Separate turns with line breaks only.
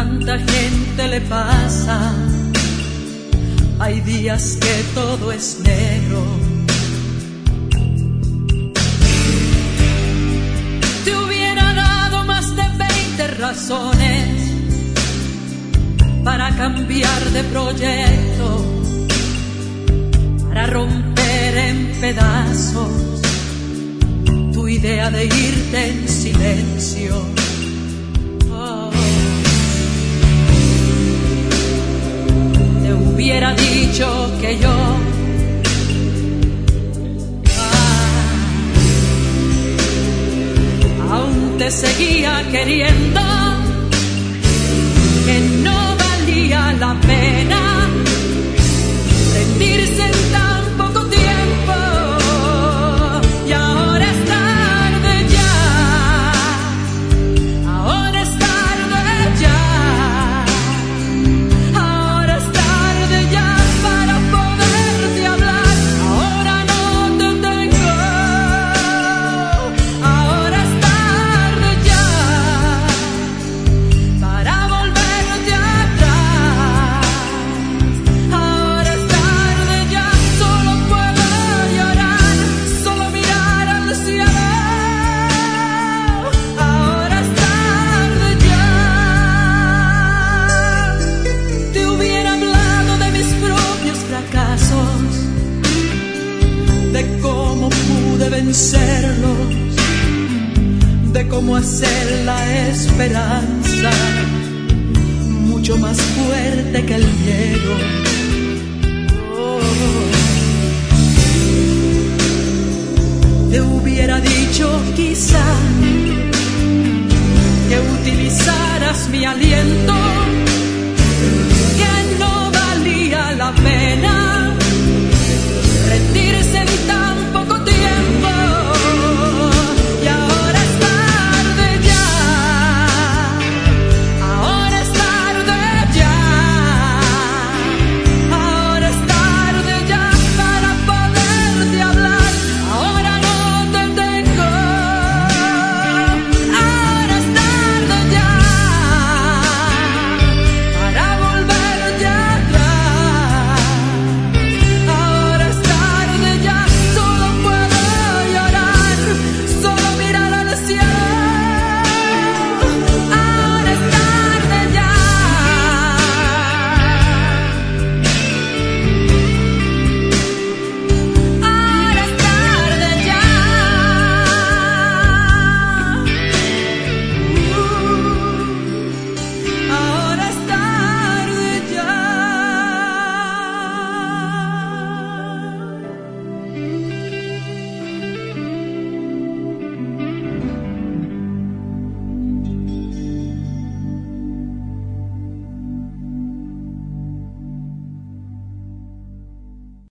tanta gente le pasa. Hay días que todo es negro. Te hubiera dado más de 20 razones para cambiar de proyecto, para romper en pedazos tu idea de irte en silencio. Te hubiera dicho que yo aún te seguía queriendo, que no valía la pena rendirse en tan poco tiempo. Y ahora es tarde ya, ahora es tarde ya, ahora es tarde ya para poderte hablar. Ahora no te tengo, ahora es tarde ya para volverte atrás. Ahora es tarde ya, solo puedo llorar, solo mirar al cielo. Ahora es tarde ya. Te hubiera hablado de mis propios fracasos, de cómo pude vencerlos, de cómo hacer la esperanza mucho más fuerte que el miedo. Te hubiera dicho quizá que utilizaras mi aliento